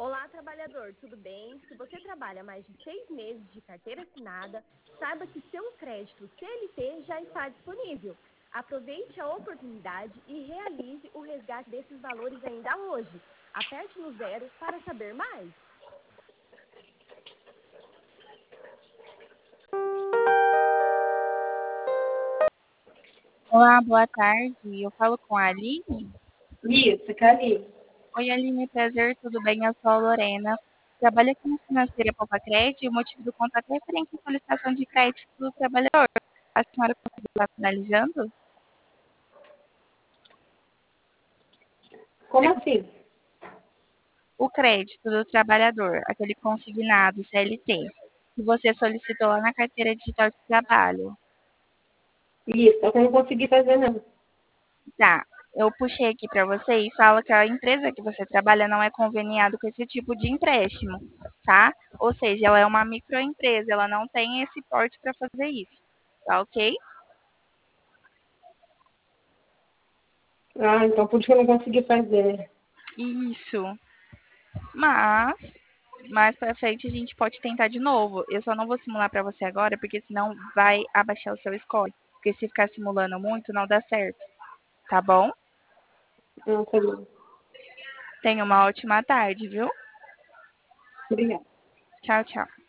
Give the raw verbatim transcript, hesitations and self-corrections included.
Olá, trabalhador, tudo bem? Se você trabalha mais de seis meses de carteira assinada, saiba que seu crédito C L T já está disponível. Aproveite a oportunidade e realize o resgate desses valores ainda hoje. Aperte no zero para saber mais. Olá, boa tarde. Eu falo com a Aline. Isso, Cali. Oi, Aline, prazer, tudo bem? Eu sou a Lorena. Trabalho aqui na Financeira Poupa Crédito e o motivo do contato é referente à solicitação de crédito do trabalhador. A senhora conseguiu estar finalizando? Como assim? O crédito do trabalhador, aquele consignado C L T, que você solicitou lá na carteira digital de trabalho. Isso, só que eu não consegui fazer, não. Tá, eu puxei aqui para você e fala que a empresa que você trabalha não é conveniado com esse tipo de empréstimo, tá? Ou seja, ela é uma microempresa, ela não tem esse porte para fazer isso, tá ok? Ah, então por isso que eu não consegui fazer. Isso. Mas, mais para frente a gente pode tentar de novo. Eu só não vou simular para você agora, porque senão vai abaixar o seu score. Porque se ficar simulando muito, não dá certo, tá bom? Ah, tá bom. Tenha uma ótima tarde, viu? Obrigada. Tchau, tchau.